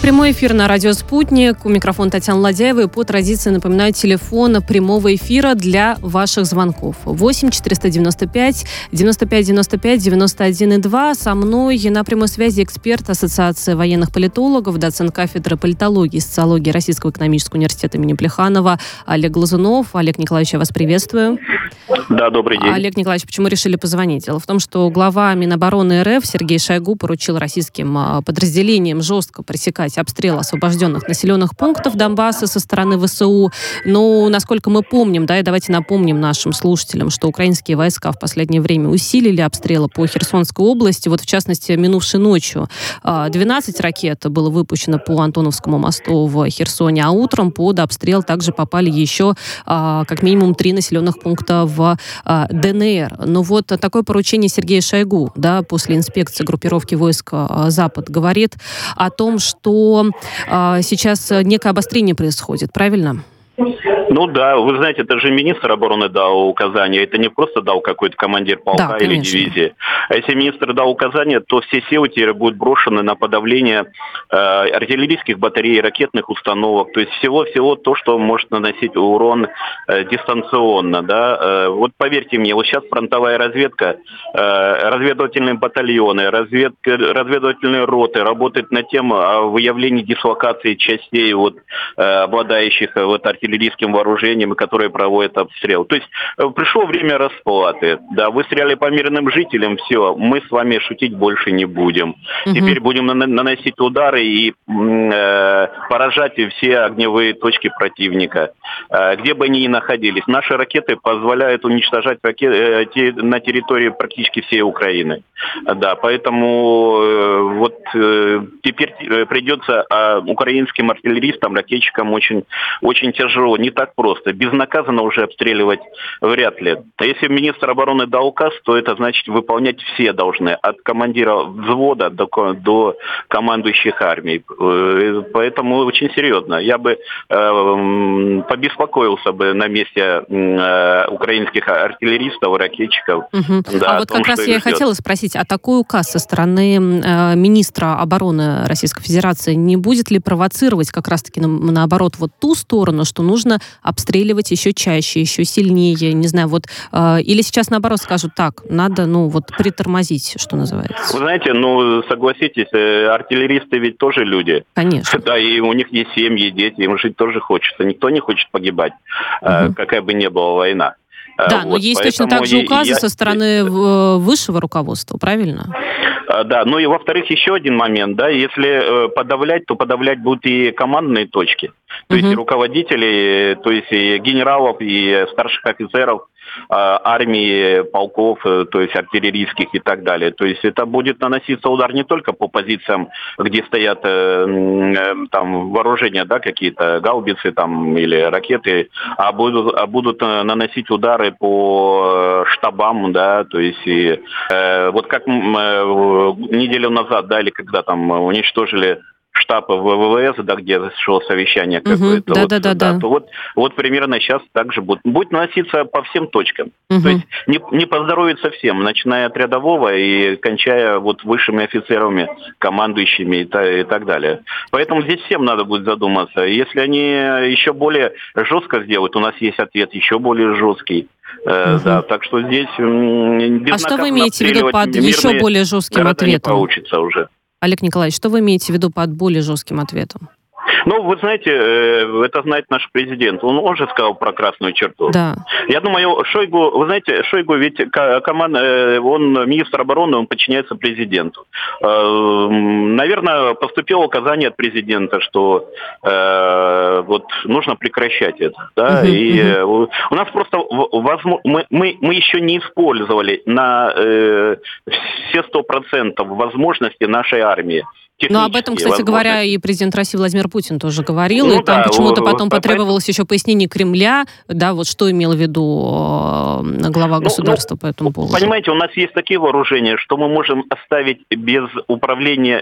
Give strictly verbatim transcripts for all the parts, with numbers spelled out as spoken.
Прямой эфир на радио «Спутник». У микрофона Татьяна Ладяева. И по традиции напоминаю телефон прямого эфира для ваших звонков. восемь четыреста девяносто пять девяносто пять девяносто пять девяносто один и два. Со мной на прямой связи эксперт Ассоциации военных политологов, доцент кафедры политологии и социологии Российского экономического университета имени Плеханова Олег Глазунов. Олег Николаевич, я вас приветствую. Да, добрый день. Олег Николаевич, почему решили позвонить? Дело в том, что глава Минобороны РФ Сергей Шойгу поручил российским подразделениям жестко пресекать обстрел освобожденных населенных пунктов Донбасса со стороны ВСУ. Но, насколько мы помним, да, и давайте напомним нашим слушателям, что украинские войска в последнее время усилили обстрелы по Херсонской области. Вот, в частности, минувшей ночью двенадцать ракет было выпущено по Антоновскому мосту в Херсоне, а утром под обстрел также попали еще как минимум три населенных пункта в ДНР. Но вот такое поручение Сергея Шойгу, да, после инспекции группировки войск «Запад», говорит о том, что сейчас некое обострение происходит, правильно? Ну да, вы знаете, это же министр обороны дал указание, это не просто дал какой-то командир полка, да, или дивизии. А если министр дал указание, то все силы теперь будут брошены на подавление э, артиллерийских батарей, ракетных установок, то есть всего-всего то, что может наносить урон э, дистанционно. Да? Э, вот поверьте мне, вот сейчас фронтовая разведка, э, разведывательные батальоны, разведка, разведывательные роты работают над тем о выявлении дислокации частей, вот, э, обладающих вот, артиллерийским вооружением, которые проводят обстрел. То есть пришло время расплаты. Да, вы стреляли по мирным жителям, все, мы с вами шутить больше не будем. Угу. Теперь будем на- наносить удары и э, поражать все огневые точки противника, э, где бы они ни находились. Наши ракеты позволяют уничтожать ракеты э, те, на территории практически всей Украины. Да, поэтому э, вот э, теперь придется э, украинским артиллеристам, ракетчикам очень, очень тяжело. Не так просто. Безнаказанно уже обстреливать вряд ли. А если министр обороны дал указ, то это значит выполнять все должны. От командира взвода до, до командующих армий. Поэтому очень серьезно. Я бы э, побеспокоился бы на месте э, украинских артиллеристов, ракетчиков. Угу. Да, а вот том, как раз я и хотела спросить, а такой указ со стороны э, министра обороны Российской Федерации не будет ли провоцировать как раз-таки на, наоборот вот ту сторону, что нужно обстреливать еще чаще, еще сильнее, не знаю, вот, э, или сейчас наоборот скажут, так, надо, ну, вот, притормозить, что называется. Вы знаете, ну, согласитесь, э, артиллеристы ведь тоже люди. Конечно. Да, и у них есть семьи, дети, им жить тоже хочется. Никто не хочет погибать, угу. э, какая бы ни была война. Да, вот, но есть точно так же указы я... со стороны высшего руководства, правильно? Да, ну и во-вторых, еще один момент, да, если подавлять, то подавлять будут и командные точки, то uh-huh. есть и руководителей, то есть и генералов, и старших офицеров армии, полков, то есть артиллерийских и так далее. То есть это будет наноситься удар не только по позициям, где стоят там вооружения, да, какие-то гаубицы там или ракеты, а будут, а будут наносить удары по штабам, да, то есть и, э, вот как э, неделю назад, да, или когда там уничтожили штаб ВВС, да, где шло совещание какое-то, угу, вот, да, да, да, да. то вот, вот примерно сейчас также будет, будет наноситься по всем точкам. Угу. То есть не, не поздоровится всем, начиная от рядового и кончая вот высшими офицерами, командующими и, та, и так далее. Поэтому здесь всем надо будет задуматься. Если они еще более жестко сделают, у нас есть ответ еще более жесткий. Uh-huh. Да, так что здесь а что вы имеете в виду под еще более жестким ответом? Не получится уже. Олег Николаевич, что вы имеете в виду под более жестким ответом? Ну, вы знаете, это знает наш президент. Он, он же сказал про красную черту. Да. Я думаю, Шойгу, вы знаете, Шойгу ведь команда, он министр обороны, он подчиняется президенту. Наверное, поступило указание от президента, что э, вот нужно прекращать это. Да? Uh-huh, И uh-huh. у нас просто возможно, мы, мы, мы еще не использовали на э, все сто процентов возможности нашей армии. Но об этом, кстати говоря, и президент России Владимир Путин тоже говорил, ну, и там да, почему-то потом по- потребовалось еще пояснение Кремля, да, вот что имел в виду глава ну, государства ну, по этому поводу. Понимаете, у нас есть такие вооружения, что мы можем оставить без управления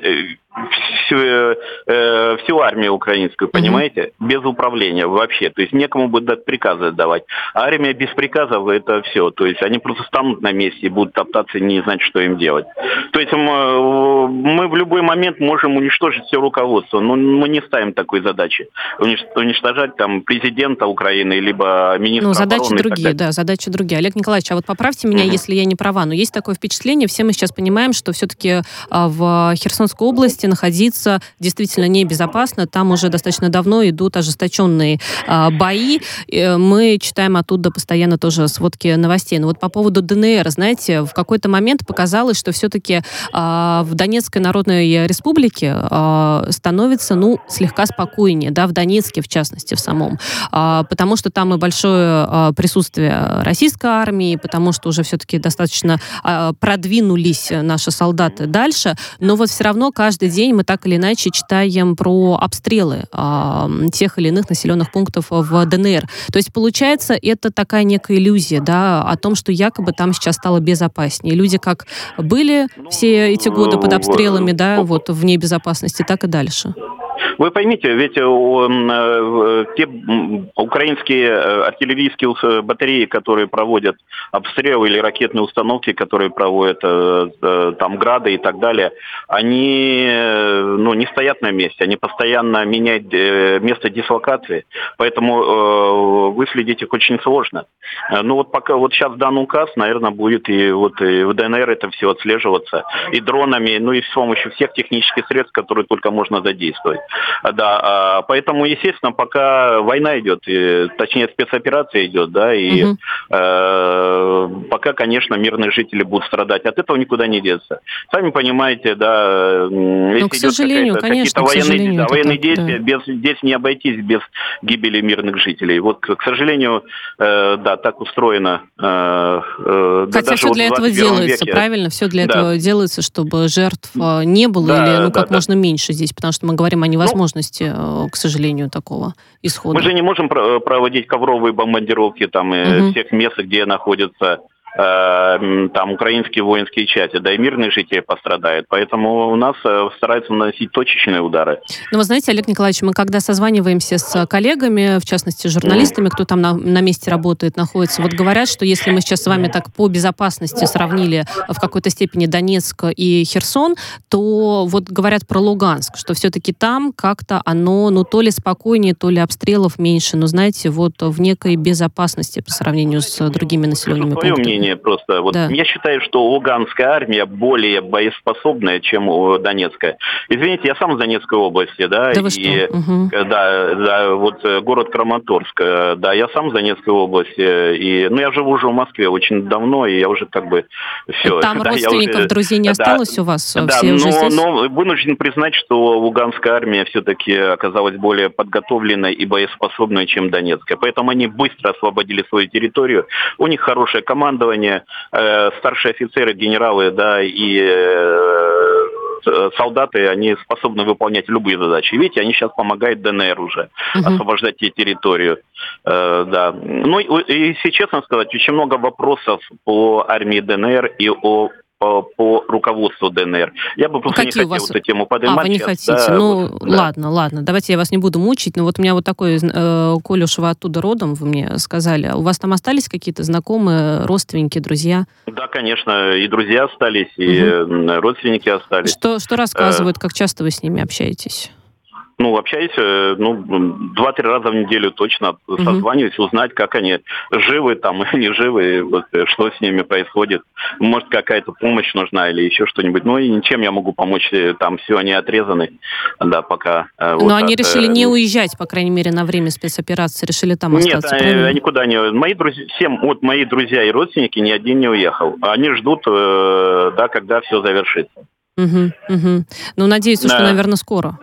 всю, э, всю армию украинскую, понимаете? Mm-hmm. Без управления вообще. То есть некому будет приказы отдавать. А армия без приказов — это все. То есть они просто станут на месте и будут топтаться и не знать, что им делать. То есть мы, мы в любой момент можем уничтожить все руководство. Но мы не ставим такой задачи. Уничтожать там президента Украины, либо министра ну, обороны. Задачи другие, да, задачи другие. Олег Николаевич, а вот поправьте меня, mm-hmm. если я не права, но есть такое впечатление, все мы сейчас понимаем, что все-таки в Херсонской области находиться действительно небезопасно. Там уже достаточно давно идут ожесточенные а, бои. Мы читаем оттуда постоянно тоже сводки новостей. Но вот по поводу ДНР, знаете, в какой-то момент показалось, что все-таки а, в Донецкой Народной Республике а, становится, ну, слегка спокойнее, да, в Донецке, в частности, в самом. А, потому что там и большое а, присутствие российской армии, потому что уже все-таки достаточно а, продвинулись наши солдаты дальше. Но вот все равно каждый день мы так или иначе читаем про обстрелы э, тех или иных населенных пунктов в ДНР. То есть, получается, это такая некая иллюзия, да, о том, что якобы там сейчас стало безопаснее. Люди как были все эти годы под обстрелами, да, вот в небезопасности, так и дальше. Вы поймите, ведь э, э, те украинские артиллерийские батареи, которые проводят обстрелы, или ракетные установки, которые проводят э, э, там грады и так далее, они э, ну, не стоят на месте, они постоянно меняют э, место дислокации, поэтому э, выследить их очень сложно. Ну вот пока вот сейчас дан указ, наверное, будет и вот и в ДНР это все отслеживаться, и дронами, ну и с помощью всех технических средств, которые только можно задействовать. Да, поэтому, естественно, пока война идет, и, точнее спецоперация идет, да, и угу. э, пока, конечно, мирные жители будут страдать, от этого никуда не деться. Сами понимаете, да, если ну, к сожалению, конечно, какие-то к военные, сожалению, да, военные так, действия, да. без, здесь не обойтись без гибели мирных жителей. Вот, к сожалению, э, да, так устроено. Э, э, Хотя да, все вот для этого делается, веке. правильно? Все для да. этого делается, чтобы жертв не было, да, или ну, да, как да. можно меньше здесь, потому что мы говорим о невозможности, ну, к сожалению, такого исхода. Мы же не можем проводить ковровые бомбардировки там угу. всех мест, где находятся там украинские воинские части, да и мирные жители пострадают. Поэтому у нас стараются наносить точечные удары. Ну, вы знаете, Олег Николаевич, мы когда созваниваемся с коллегами, в частности, журналистами, кто там на, на месте работает, находится, вот говорят, что если мы сейчас с вами так по безопасности сравнили в какой-то степени Донецк и Херсон, то вот говорят про Луганск, что все-таки там как-то оно, ну, то ли спокойнее, то ли обстрелов меньше, но, знаете, вот в некой безопасности по сравнению с другими населенными пунктами. Просто. Вот да. Я считаю, что Луганская армия более боеспособная, чем Донецкая. Извините, я сам из Донецкой области, да, да вы и что? Угу. да, да, вот город Краматорск, да, я сам из Донецкой области, и, ну, я живу уже в Москве очень давно, и я уже как бы все. Там да, родственников, уже, но не да, осталось у вас? Да, все но, уже здесь? но вынужден признать, что Луганская армия все-таки оказалась более подготовленной и боеспособной, чем Донецкая. Поэтому они быстро освободили свою территорию, у них хорошее командование, э, старшие офицеры, генералы, да, и э, солдаты, они способны выполнять любые задачи. Видите, они сейчас помогают ДНР уже uh-huh. освобождать те территорию. Э, да. Ну и, если честно сказать, очень много вопросов по армии ДНР и о По, по руководству ДНР. Я бы просто Какие не хотел вас... эту тему поднимать. А, вы не сейчас, хотите? Да, ну, вот, да. ладно, ладно. Давайте я вас не буду мучить. Но вот у меня вот такой, э, коль уж вы оттуда родом, вы мне сказали, у вас там остались какие-то знакомые, родственники, друзья? Да, конечно, и друзья остались, и угу. родственники остались. Что, что рассказывают, как часто вы с ними общаетесь? Ну, общаюсь, ну, два-три раза в неделю точно uh-huh. созваниваюсь, узнать, как они живы там, не живы, вот, что с ними происходит. Может, какая-то помощь нужна или еще что-нибудь. Ну, и ничем я могу помочь, там все они отрезаны, да, пока. Но вот они от, решили не уезжать, по крайней мере, на время спецоперации, решили там остаться, Нет, правильно? Нет, никуда не... Мои друзья, всем, вот мои друзья и родственники, ни один не уехал. Они ждут, да, когда все завершится. Угу, угу. Ну, надеюсь, да. что, наверное, скоро.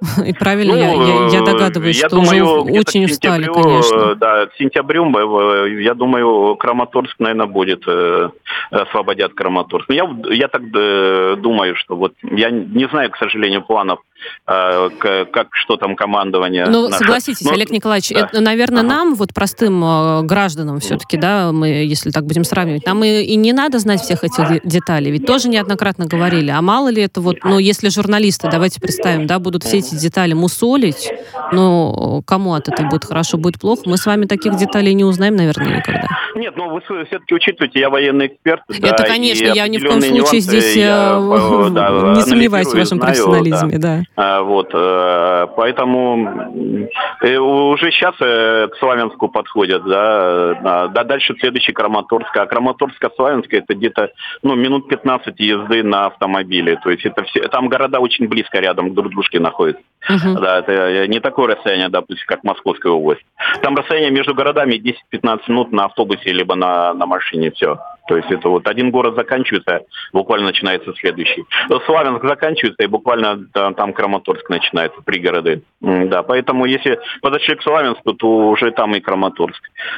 И правильно, ну, я, я догадываюсь, я что думаю, уже очень устали, конечно. Да, к сентябрю, я думаю, Краматорск, наверное, будет, освободят Краматорск. Я, я так думаю, что вот, я не знаю, к сожалению, планов, как, что там командование. Ну, согласитесь, Но, Олег Николаевич, да. это, наверное, ага. нам, вот простым гражданам все-таки, да, мы, если так будем сравнивать, нам и, и не надо знать всех этих деталей, ведь тоже неоднократно говорили, а мало ли это вот, ну, если журналисты, давайте представим, да, будут все эти детали мусолить, но кому от этого будет хорошо, будет плохо, мы с вами таких деталей не узнаем, наверное, никогда. Нет, ну, вы все-таки учитываете, я военный эксперт. Это, да, конечно, я ни в коем случае здесь я, да, не сомневаюсь в вашем знаю, профессионализме, да. да. Вот, поэтому уже сейчас к Славянску подходят, да, да, дальше следующий Краматорск, а Краматорск от Славянска это где-то, ну, минут пятнадцать езды на автомобиле, то есть это все, там города очень близко рядом друг к дружке находятся, uh-huh. да, это не такое расстояние, допустим, как Московская область, там расстояние между городами десять-пятнадцать минут на автобусе либо на, на машине, все. То есть это вот один город заканчивается, буквально начинается следующий. Славянск заканчивается, и буквально там Краматорск начинается, пригороды. Да, поэтому если подошли к Славянску, то уже там и Краматорск.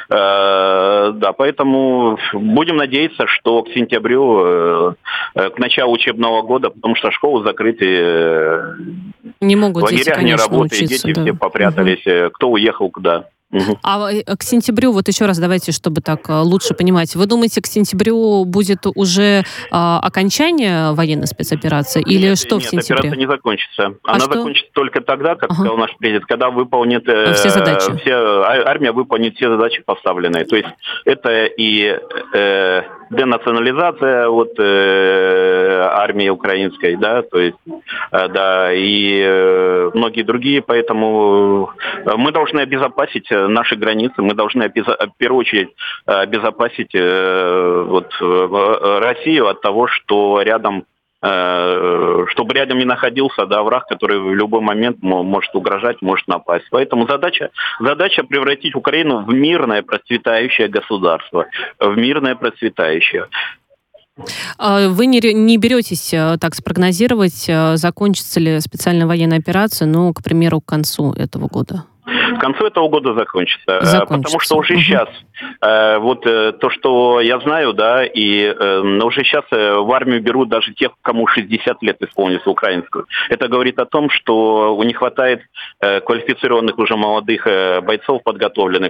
Э, да, поэтому будем надеяться, что к сентябрю, э, к началу учебного года, потому что школы закрыты, не могут лагеря дети, конечно, не работают, учиться, дети да. все попрятались, угу. кто уехал куда. Угу. А к сентябрю, вот еще раз давайте, чтобы так лучше понимать, вы думаете, к сентябрю будет уже а, окончание военной спецоперации или нет, что нет, в сентябре? Операция не закончится. А Она что? закончится только тогда, как ага. сказал наш президент, когда выполнит э, все задачи. Все, армия выполнит все задачи поставленные. То есть это и э, денационализация вот, э, армии украинской, да, то есть э, да, и э, многие другие, поэтому мы должны обезопасить наши границы, мы должны обезо- в первую очередь обезопасить э, вот, Россию от того, что рядом, э, чтобы рядом не находился, да, враг, который в любой момент может угрожать, может напасть. Поэтому задача, задача превратить Украину в мирное процветающее государство, в мирное процветающее. Вы не, не беретесь так спрогнозировать, закончится ли специальная военная операция, ну, к примеру, к концу этого года? К концу этого года закончится, закончится. Потому что уже угу. сейчас, вот то, что я знаю, да, и уже сейчас в армию берут даже тех, кому шестьдесят лет исполнится украинскую. Это говорит о том, что не хватает квалифицированных уже молодых бойцов подготовленных,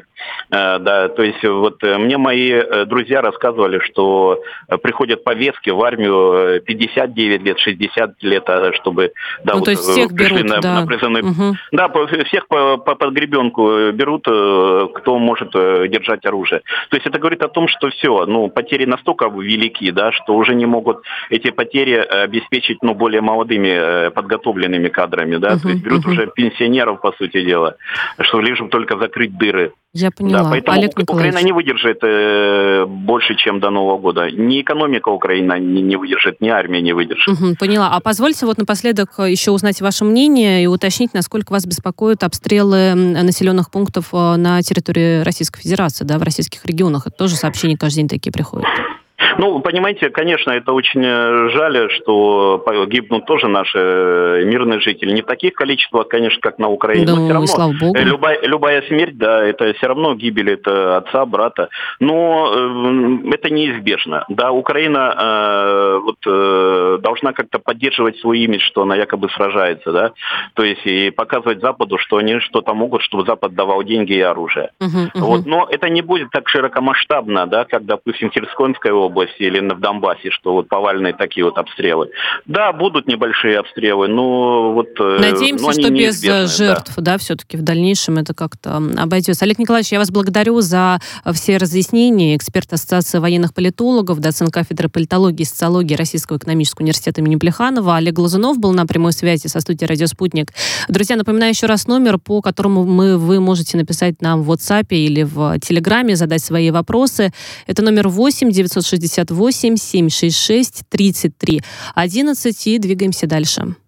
да, то есть вот мне мои друзья рассказывали, что приходят повестки в армию пятьдесят девять лет, шестьдесят лет, чтобы, да, ну, вот, то есть всех пришли берут, на, да. на призывные, угу. да, всех по, по под гребенку берут, кто может держать оружие. То есть это говорит о том, что все, ну, потери настолько велики, да, что уже не могут эти потери обеспечить, ну, более молодыми, подготовленными кадрами, да, uh-huh, то есть берут uh-huh. уже пенсионеров, по сути дела, что лишь только закрыть дыры. Я поняла. Да, поэтому Олег Украина не выдержит э, больше, чем до Нового года. Ни экономика Украины не, не выдержит, ни армия не выдержит. Угу, поняла. А позвольте вот напоследок еще узнать ваше мнение и уточнить, насколько вас беспокоят обстрелы населенных пунктов на территории Российской Федерации, да, в российских регионах. Это тоже сообщения каждый день такие приходят. Ну, понимаете, конечно, это очень жаль, что гибнут тоже наши мирные жители. Не в таких количествах, конечно, как на Украине. Да, но все равно слава богу. Любая, любая смерть, да, это все равно гибель это отца, брата. Но э, это неизбежно. Да, Украина э, вот, э, должна как-то поддерживать свой имидж, что она якобы сражается, да. То есть и показывать Западу, что они что-то могут, чтобы Запад давал деньги и оружие. Uh-huh, uh-huh. Вот. Но это не будет так широкомасштабно, да, как, допустим, Херсонская область или в Донбассе, что вот повальные такие вот обстрелы. Да, будут небольшие обстрелы, но вот... Надеемся, но что без жертв, да. да, все-таки в дальнейшем это как-то обойдется. Олег Николаевич, я вас благодарю за все разъяснения. Эксперт Ассоциации военных политологов, доцент кафедры политологии и социологии Российского экономического университета имени Плеханова Олег Глазунов был на прямой связи со студией «Радио Спутник». Друзья, напоминаю еще раз номер, по которому мы, вы можете написать нам в WhatsApp или в Телеграме, задать свои вопросы. Это номер восемь девятьсот шестьдесят восемь семь шесть шесть тридцать три одиннадцать, и двигаемся дальше.